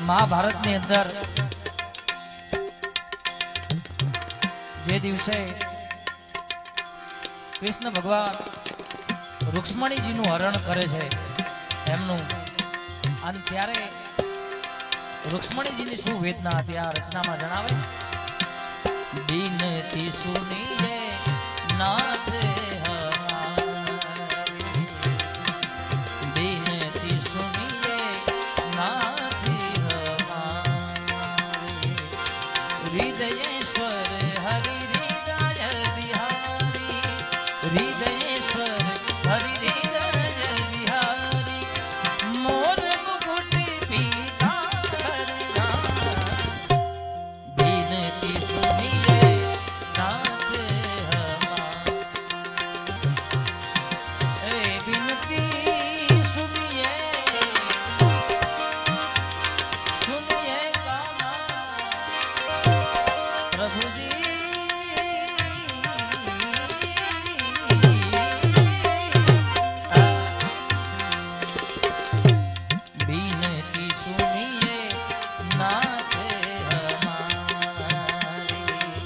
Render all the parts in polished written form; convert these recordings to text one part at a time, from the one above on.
महाभारत अंदर जे दिवसे कृष्ण भगवान रुक्ष्मणी जी नु हरण करे छे एमनु अन त्यारे रुक्ष्मणी जी ની શું વેદના હતી આ રચનામાં જણાવે बिनती सुनिए नाथ हृदयेश्वर हरि हृदय बिहारी हृदयेश्वर हरि हृदय बिहारी मोर मुकुट पीतांबर बिनती सुनिए नाथ बिनती सुनिए सुनिए काना प्रभु जी बिनती सुनिए नाथ हमारी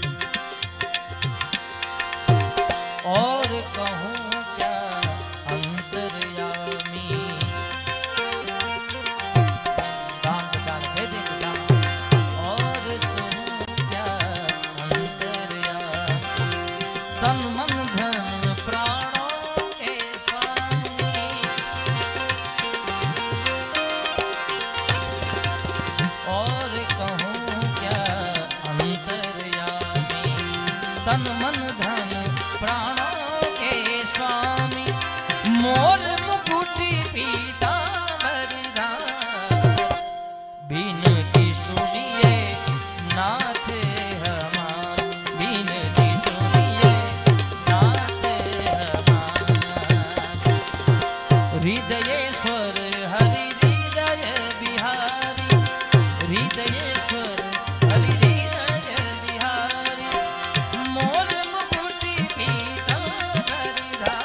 और कहूँ क्या अंतर्यामी दान दान भेजे और सुनूं क्या तन मन धन प्राणों के स्वामी और कहूँ क्या अंतर्यामी तन मन धन प्राणों के स्वामी मोर मुकुट पीतांबर बिनती सुनिए नाथ हृदयेश्वर हरि हृदय बिहारी हृदयेश्वर हरि हृदय बिहारी मोर मुकुट पीतांबर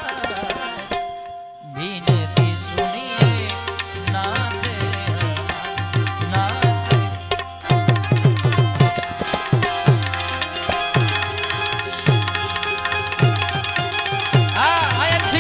बिनती सुनिए नाथ नाथ आयची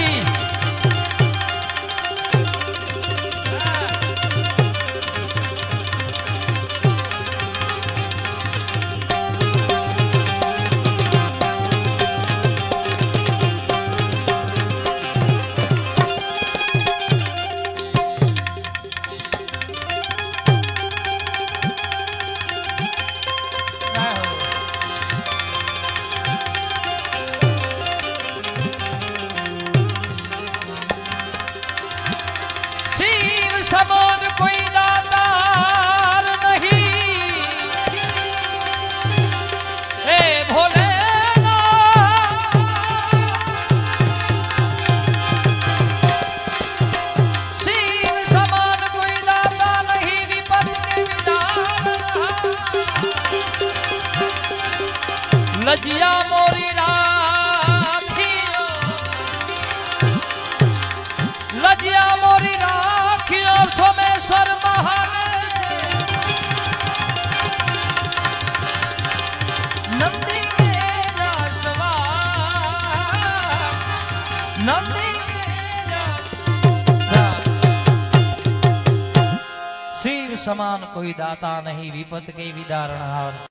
समान कोई दातार नहीं ए भोले शिव समान कोई दाता नहीं विपद के विदान लजिया मोरी राखियो लजिया मोरी सोमेश्वर महादेव नंदी नंदी शिव समान कोई दाता नहीं विपत के विदारणहार।